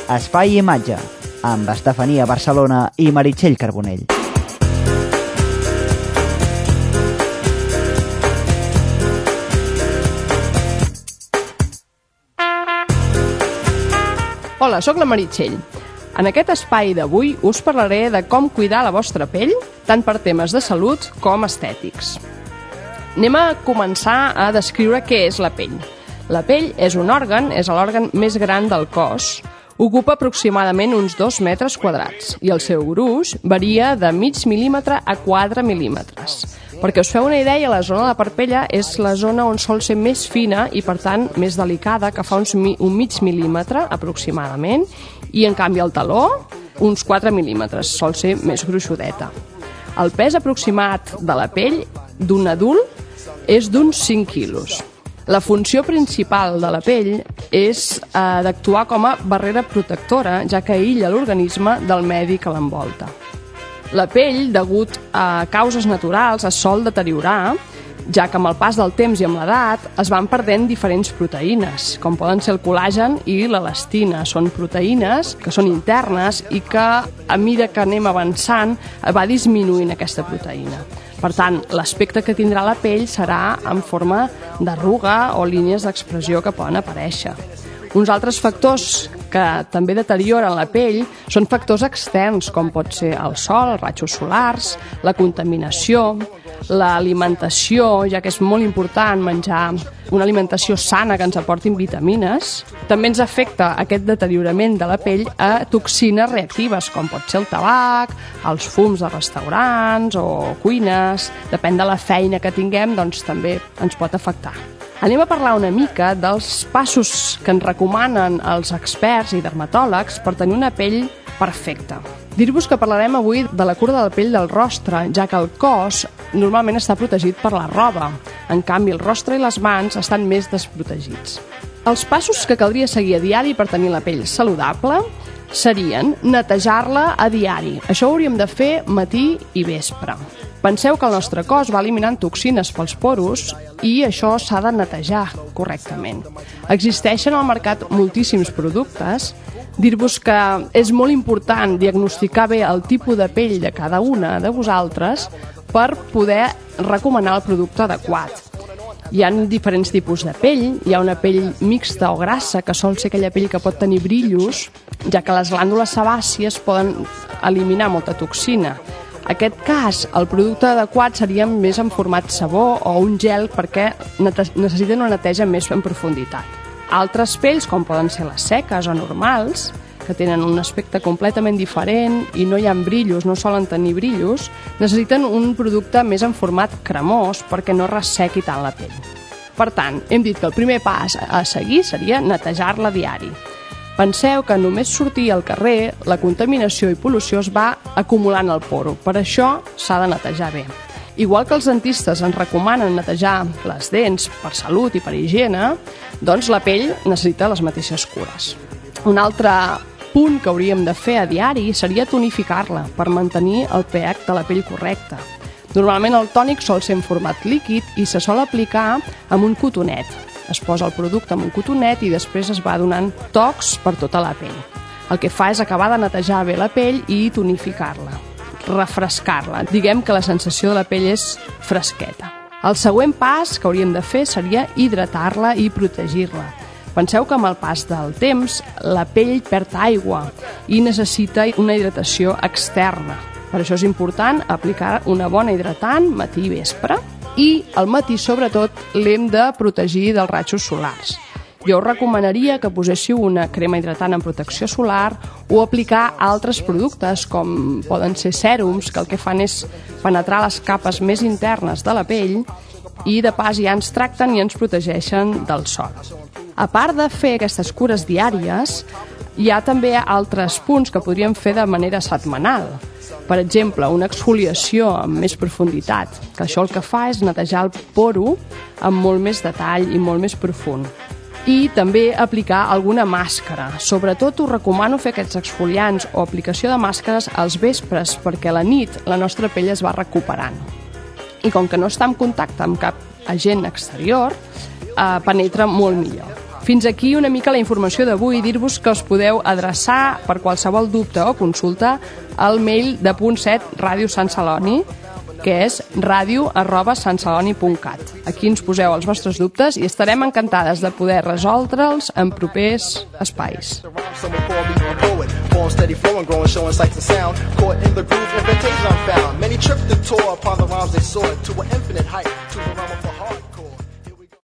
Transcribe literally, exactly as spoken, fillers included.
Espai i imatge, amb Estefania Barcelona i Meritxell Carbonell. Hola, sóc la Meritxell. En aquest espai d'avui us parlaré de com cuidar la vostra pell, tant per temes de salut com estètics. Anem a començar a descriure què és la pell. La pell és un òrgan, és l'òrgan més gran del cos. Ocupa aproximadament uns dos metres quadrats i el seu gruix varia de mig mil·límetre a quatre mil·límetres. Perquè us feu una idea, la zona de la parpella és la zona on sol ser més fina i, per tant, més delicada, que fa uns mi, un mig mil·límetre aproximadament, i, en canvi, el taló, uns quatre mil·límetres, sol ser més gruixudeta. El pes aproximat de la pell d'un adult és d'uns cinc quilos. La funció principal de la pell és eh, d'actuar com a barrera protectora, ja que aïlla l'organisme del medi que l'envolta. La pell, degut a causes naturals, es sol deteriorar, ja que amb el pas del temps i amb l'edat es van perdent diferents proteïnes, com poden ser el col·làgen i l'elastina. Són proteïnes que són internes i que, a mesura que anem avançant, va disminuint aquesta proteïna. Per tant, l'aspecte que tindrà la pell serà en forma d'arruga o línies d'expressió que poden aparèixer. Uns altres factors que també deterioren la pell són factors externs, com pot ser el sol, els rajos solars, la contaminació, l'alimentació, ja que és molt important menjar una alimentació sana que ens aportin vitamines. També ens afecta aquest deteriorament de la pell a toxines reactives, com pot ser el tabac, els fums de restaurants o cuines. Depèn de la feina que tinguem, doncs també ens pot afectar. Anem a parlar una mica dels passos que ens recomanen els experts i dermatòlegs per tenir una pell perfecta. Dir-vos que parlarem avui de la cura de la pell del rostre, ja que el cos normalment està protegit per la roba. En canvi, el rostre i les mans estan més desprotegits. Els passos que caldria seguir a diari per tenir la pell saludable serien netejar-la a diari. Això ho hauríem de fer matí i vespre. Penseu que el nostre cos va eliminant toxines pels poros i això s'ha de netejar correctament. Existeixen al mercat moltíssims productes. Dir-vos que és molt important diagnosticar bé el tipus de pell de cada una de vosaltres per poder recomanar el producte adequat. Hi ha diferents tipus de pell. Hi ha una pell mixta o grassa, que sol ser aquella pell que pot tenir brillos, ja que les glàndules sebàcies poden eliminar molta toxina. En aquest cas, el producte adequat seria més en format sabó o un gel perquè necessiten una neteja més en profunditat. Altres pells, com poden ser les seques o normals, que tenen un aspecte completament diferent i no hi ha brillos, no solen tenir brillos, necessiten un producte més en format cremós perquè no ressequi tant la pell. Per tant, hem dit que el primer pas a seguir seria netejar-la a diari. Penseu que només sortir al carrer, la contaminació i pol·lució es va acumulant al poro. Per això s'ha de netejar bé. Igual que els dentistes ens recomanen netejar les dents per salut i per higiene, doncs la pell necessita les mateixes cures. Un altre punt que hauríem de fer a diari seria tonificar-la per mantenir el pH de la pell correcte. Normalment el tònic sol ser en format líquid i se sol aplicar amb un cotonet. Es posa el producte amb un cotonet i després es va donant tocs per tota la pell. El que fa és acabar de netejar bé la pell i tonificar-la, refrescar-la. Diguem que la sensació de la pell és fresqueta. El següent pas que hauríem de fer seria hidratar-la i protegir-la. Penseu que amb el pas del temps la pell perd aigua i necessita una hidratació externa. Per això és important aplicar una bona hidratant matí i vespre. I al matí, sobretot, l'hem de protegir dels rajos solars. Jo us recomanaria que poséssiu una crema hidratant amb protecció solar o aplicar altres productes, com poden ser sèrums, que el que fan és penetrar les capes més internes de la pell i, de pas, ja ens tracten i ens protegeixen del sol. A part de fer aquestes cures diàries, hi ha també altres punts que podríem fer de manera setmanal. Per exemple, una exfoliació amb més profunditat, que això el que fa és netejar el poro amb molt més detall i molt més profund. I també aplicar alguna màscara. Sobretot us recomano fer aquests exfoliants o aplicació de màscares als vespres, perquè a la nit la nostra pell es va recuperant. I com que no està en contacte amb cap agent exterior, eh, penetra molt millor. Fins aquí una mica la informació d'avui. Dir-vos que us podeu adreçar per qualsevol dubte o consulta al mail de Punt set Ràdio Sant Celoni, que és ràdio arroba santceloni punt cat. Aquí ens poseu els vostres dubtes i estarem encantades de poder resoldre'ls en propers espais. Steady flowing, growing, showing sights and sound. Caught in the groove, invitation found. Many tripped and tore upon the rhymes they soared to an infinite height, to the realm of the heart.